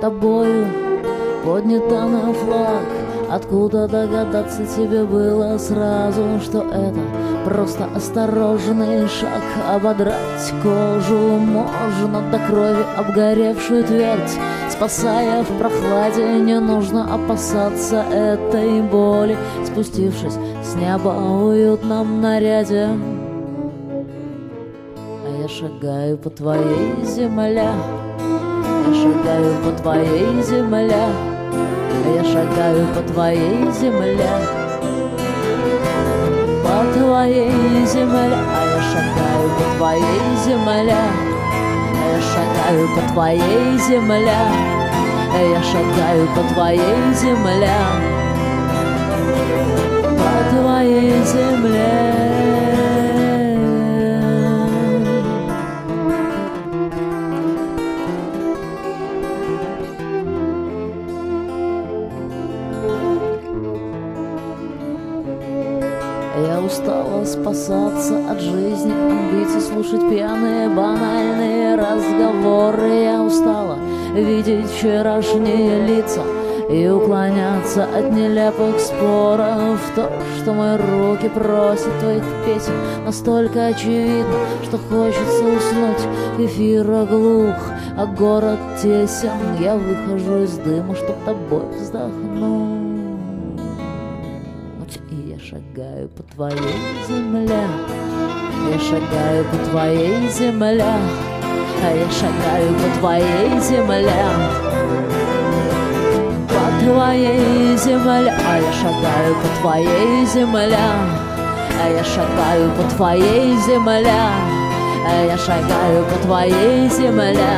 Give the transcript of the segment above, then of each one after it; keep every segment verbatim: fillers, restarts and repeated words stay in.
тобою поднята на флаг. Откуда догадаться тебе было сразу, что это просто осторожный шаг? Ободрать кожу можно до крови обгоревшую твердь, спасая в прохладе, не нужно опасаться этой боли. Спустившись с неба в уютном наряде, а я шагаю по твоей земле, я шагаю по твоей земле, я шагаю по твоей земле, по твоей земле, а я шагаю по твоей земле, я шагаю по твоей земле, я шагаю по твоей земле, по твоей земле. Я устала спасаться от жизни, амбиций, слушать пьяные банальные разговоры. Я устала видеть вчерашние лица и уклоняться от нелепых споров. То, что мои руки просят твоих песен, настолько очевидно, что хочется уснуть. Эфир оглух, а город тесен. Я выхожу из дыма, чтоб тобой вздохнуть. И я шагаю по твоей земле, я шагаю по твоей земле, а я шагаю по твоей земле, по твоей земле, а я шагаю по твоей земле, а я шагаю по твоей земле, а я шагаю по твоей земле,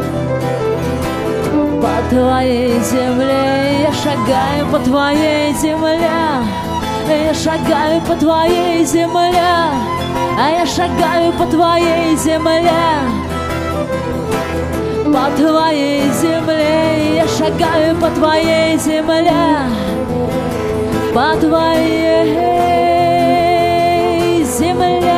по твоей земле, я шагаю по твоей земле. Я шагаю по твоей земле, а я шагаю по твоей земле, по твоей земле, я шагаю по твоей земле, по твоей земле.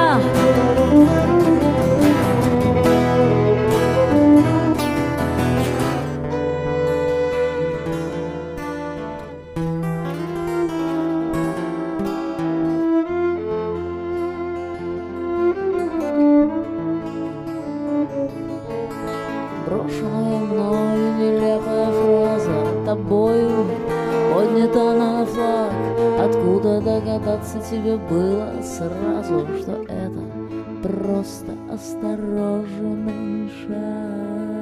Брошенная мною нелепая фраза, тобою поднята на флаг. Откуда догадаться тебе было сразу, что это просто осторожный шаг?